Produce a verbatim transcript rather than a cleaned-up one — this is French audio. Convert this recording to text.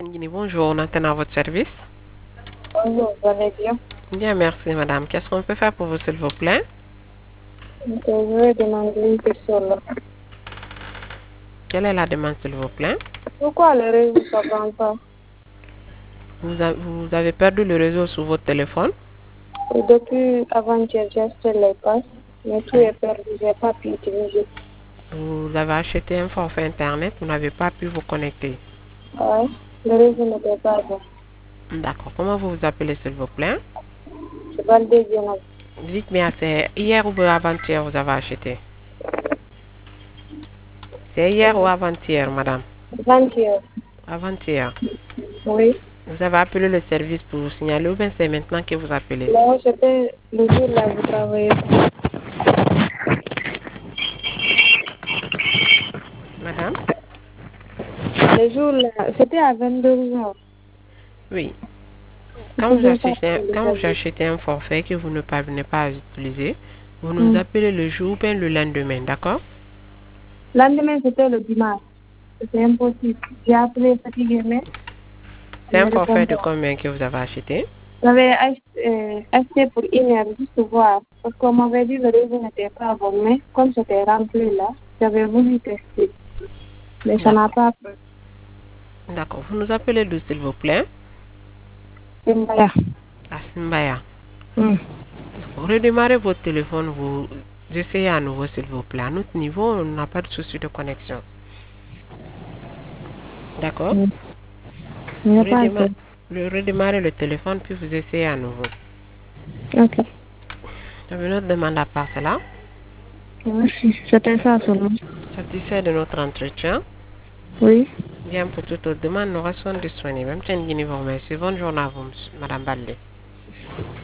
Guinée, bonjour, on attend à votre service. Bonjour, vous allez bien? Bien, merci madame. Qu'est-ce qu'on peut faire pour vous, s'il vous plaît? Donc, je vais demander une question là. Quelle est la demande, s'il vous plaît? Pourquoi le réseau ne s'avance pas? Vous, a- vous avez perdu le réseau sur votre téléphone? Et depuis avant-hier, j'ai acheté les passes, mais tout est perdu, je n'ai pas pu utiliser. Vous avez acheté un forfait internet, vous n'avez pas pu vous connecter. Ouais, le réseau n'était pas bon. D'accord. Comment vous vous appelez, s'il vous plaît? C'est pas le deuxième. Dites-moi, c'est hier ou avant-hier vous avez acheté? C'est hier ou avant-hier, madame? Avant-hier, Avant-hier. oui. Vous avez appelé le service pour vous signaler ou bien c'est maintenant que vous appelez? Là, c'était le jour là, vous travaillez. Madame? Le jour là, c'était à vingt-deux heures. Oui. Vous Quand vous pouviez pas achetez, faire le quand vous service. achetez un forfait que vous ne parvenez pas à utiliser, vous nous Hmm. appelez le jour ou bien le lendemain, d'accord? Le lendemain, c'était le dimanche. C'était impossible. J'ai appelé fatigué, mais C'est il un ne répond forfait de pas. combien que vous avez acheté? J'avais acheté, euh, acheté pour une heure juste pour voir. Parce qu'on m'avait dit que le réseau n'était pas bon. Mais comme c'était rempli là, j'avais voulu tester. Mais ça n'a D'accord. pas pris. D'accord. Vous nous appelez d'où, s'il vous plaît? C'est voilà. À Simbaya. Hmm. Redémarrez votre téléphone, vous essayez à nouveau, s'il vous plaît. À notre niveau, on n'a pas de souci de connexion. D'accord? Hmm. Il n'y a pas Redéma- assez. le- redémarrez le téléphone, puis vous essayez à nouveau. Ok. J'avais une autre demande à part cela. Merci. C'était ça seulement. Satisfait de notre entretien. Oui. Bien, pour toute autre demande, nous restons disponibles. Même si vous remercie. Bonne journée à vous, Madame Baldé.